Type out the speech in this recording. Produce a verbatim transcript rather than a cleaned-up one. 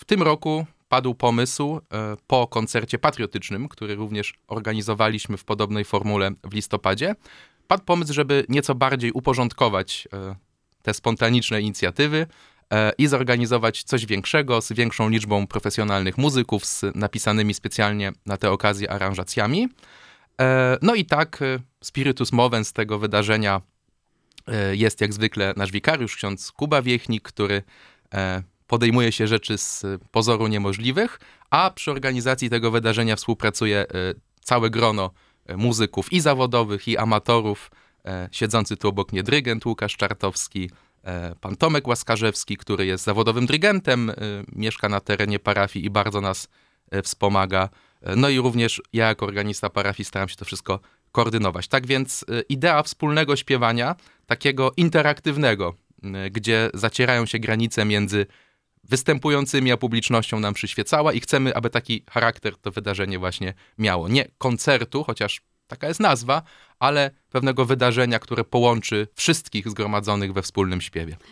w tym roku padł pomysł e, po koncercie patriotycznym, który również organizowaliśmy w podobnej formule w listopadzie. Padł pomysł, żeby nieco bardziej uporządkować e, te spontaniczne inicjatywy e, i zorganizować coś większego, z większą liczbą profesjonalnych muzyków, z napisanymi specjalnie na tę okazję aranżacjami. E, no i tak e, spiritus movens tego wydarzenia e, jest jak zwykle nasz wikariusz, ksiądz Kuba Wiechnik, który e, podejmuje się rzeczy z pozoru niemożliwych, a przy organizacji tego wydarzenia współpracuje e, całe grono muzyków i zawodowych, i amatorów. E, siedzący tu obok mnie dyrygent Łukasz Czartowski, e, pan Tomek Łaskarzewski, który jest zawodowym dyrygentem, e, mieszka na terenie parafii i bardzo nas e, wspomaga. E, no i również ja jako organista parafii staram się to wszystko koordynować. Tak więc e, idea wspólnego śpiewania, takiego interaktywnego, e, gdzie zacierają się granice między występującymi, a publicznością nam przyświecała i chcemy, aby taki charakter to wydarzenie właśnie miało. Nie koncertu, chociaż taka jest nazwa, ale pewnego wydarzenia, które połączy wszystkich zgromadzonych we wspólnym śpiewie.